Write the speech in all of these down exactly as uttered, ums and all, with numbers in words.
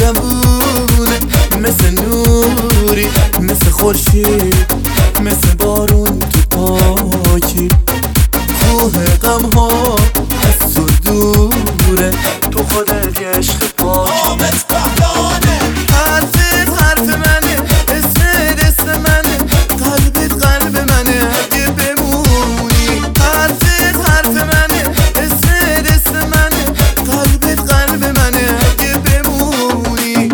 جوونه، مثل نوری، مثل خورشید، مثل بارون تو پاکی. کوه غم ها از تو دوره، تو خودت یه عشق پاکی. آبت بهلانه، حرفت حرف منه، اسمت اسم منه، قلبت قلب منه اگه بمونی. حرفت حرف منه، اسمت اسم منه، قلبت قلب منه اگه بمونی.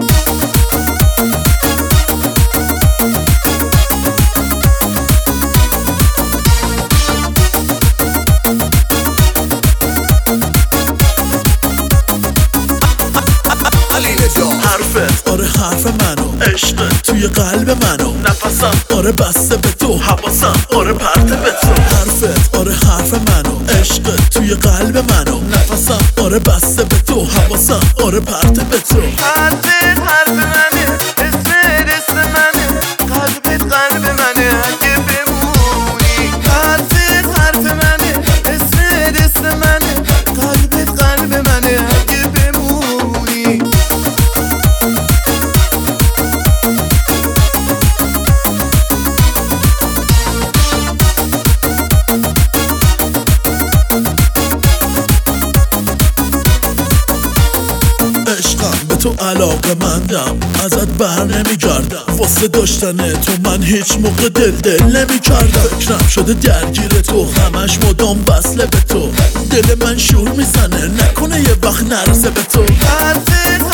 حرفت آره حرف منو، عشقت توی قلب منو، نفسم آره بسته به تو، حواسم آره پرته به تو. حرفت آره حرف منو، عشقت توی قلب منو، نفسم آره بسته به تو، حواسم آره پرته به تو. حرفت حرف منه، اسمت اسم منه، قلبت قلب منه اگه بمونی. حرفت حرف منه، اسمت اسم منه، قلبت قلب منه اگه بمونی. عشقم به تو علاقه مندم، ازت بر نمیگردم، واسه داشتن تو من هیچ موقع دل دل نمیکردم. فکرم شده درگیر تو، همش مدام وصله به تو، دل من شور میزنه نکنه یه وقت نرسه به تو. حرفت